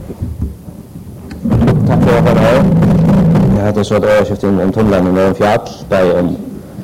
Tack för att vara här. Jag hade så ett överskift om tunnlarna med en fjall där om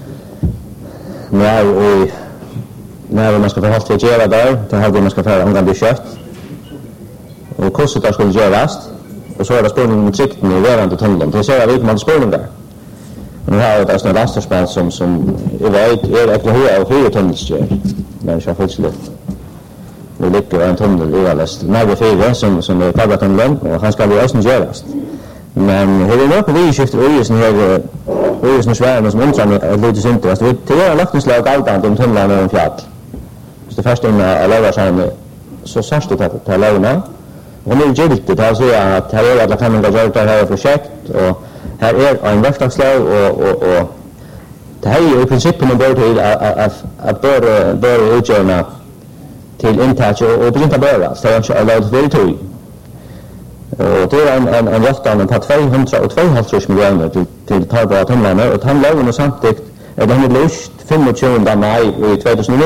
när man ska få hållt att göra där, det hade man ska få omgående kött och kurset där skulle göras och så är det spårningen med tryckten i verande tunneln. Det ser jag vid man spårningar. Och nu har jag där sådana lasterspel som är äckla höga och höga tunnelstjör. När jag kör fullslut. Nu ligger en tunnel i allest. Närmare fyra som är Kagatunneln och han ska bli östen göras. Men det är något vidskifter och isen här isen och Sverige som undrar lite synt. Det är en laktningslag alltid om tunnlarna och en fjall. Så det första innan jag lagar så särskilt det här lagarna. Och nu är det giltigt att säga att här är alla kanningar gjort det här projekt och här är en verkstadslag och det här är i princip man bör till att börja utgöra till intag och begynta börja så jag har lagt det till. Och det är en rättan på 202,5 miljoner till Tarbara tunnlarna och han lagen och samtidigt är det här löst 25 maj i 2009.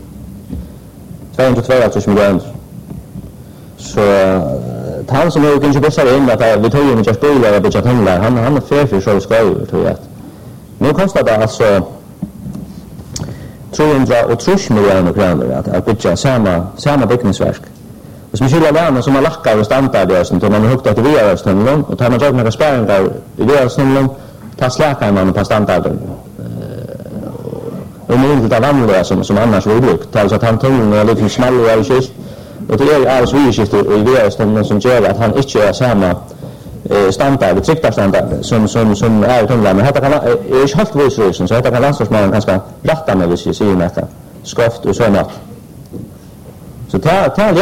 202,5 miljoner. Så han som är kanske bättre in att vi tar ju inte spela och bygga tunnlar han är fair för så ska jag tror jag. Nu kostar det alltså 330 miljoner kronor att bygga samma byggnadsverk. Och som skiljer lärarna som har lackar och standard där som man har huggt att VRS-tunneln och tar man gjort några spärringar i VRS-tunneln tar släkar man på standarden. Och nu inte det vanliga som annars var brukt. Alltså att han tunneln är lite smalligare och kylt. Och det är alls vidskifter i VRS-tunneln som gör att han inte är samma standard, trycktarstandard som är i tunnlarna. Men detta kan är inte helt visrösen så detta kan landstorsmannen ganska rätta med hvis jag säger detta. Skoft och sådant. Så det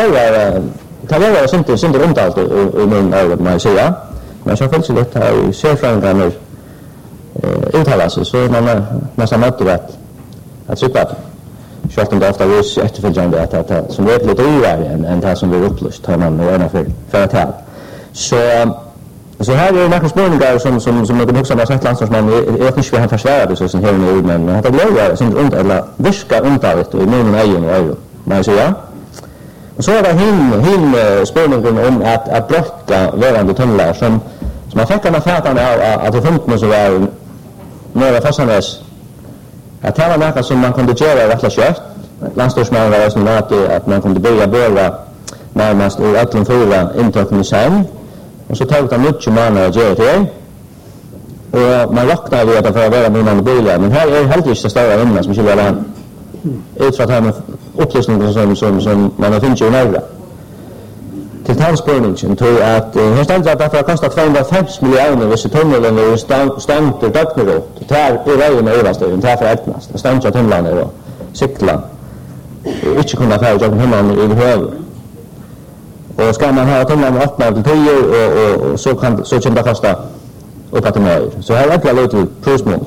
är inte omtalt i min ögon man säga. Men så följs det här i serfrändrar uttalar sig så man nästan möter att trycka på. Självt om det ofta vis efterföljande att som är lite ovärre än det som blir upplyst tar man gärna för att här. Så här är det några spårningar som jag kan huxa med sagt landstorsman är inte vi han försvärade så som här nu men att det blir som inte eller viska undantaget och i min egen och ögon. Man säger och så är det hin spårningen om att brocka verande tunnlar som man fick en affärtan av att det funnits så var några Fassanäs att det var något som man kunde göra rättla kött. Landstorsmannen var som att man kunde börja börja närmast ur öpplen fyra intöken i sen. Och så tog det mycket månader att göra det. Och man räknar vid att det får vara minnande bilar. Men här är helt inte stora ämnen som skulle vara ut för att ha en upplysning som man har finnit i nära. Till tandspårningen tror jag att här stämmer att det har kostat 250 miljoner hvis tunneln är stängt ur dögnet åt. Det här är vägen med överstegen, det här för ätnast. Det stängt av tunnlarna och cykla. Inte kunna färga av tunnlarna i höver. Och ska man ha tunnlarna öppna till 10 och så kan det kosta upp att det så här är det lite prosmål.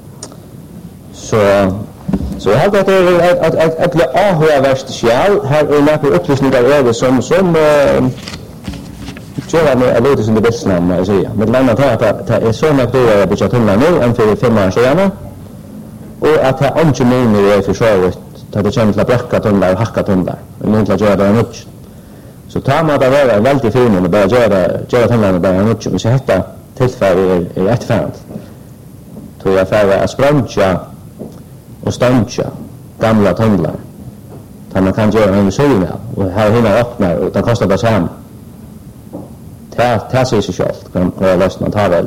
Så jag har att det är ett avhörvärst skjall. Här är några upplysningar över som gör med att låta sin det bästa namn att säga. Men bland annat att det är så mycket dyrare att bygga tunnlar nu än för 5 år sedan. Och att det är inte meningen är försvaret att det kommer till att bräcka tunnlar och hacka tunnlar. Men inte att göra det mycket. Så tar man att vara väldigt fin och bara göra tunnlarna bara mycket. Men så detta tillfälle är rättfärdigt. Tror jag för att spränga och stancha gamla tunnlar. Där man kan göra en syn och här hinna öppnar och det kostar bara samma. Det ser sig självt. Kan jag lösna och ta väl.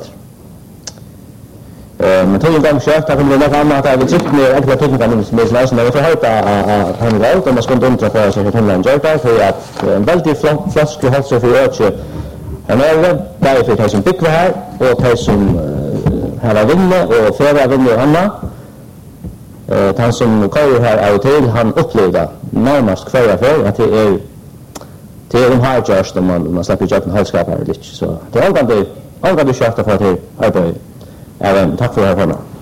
Men tog en gång kört, där kommer det något annat att vi tryckte ner äckliga tekniker som är lösna. Men vi får höjta att han var ut och man ska inte undra för sig hur tunnlarna gör det. För att en väldigt flask hålls sig för ökse en över. Därför tar som bygger här och tar som här var vinner och förra vinner och annat. Han som kör här av och till, han upplevde närmast kvar för att det är har just om man släpper ju upp en halvskapare lite. Så det är alltid kört för att det arbetar. Även tack för det här.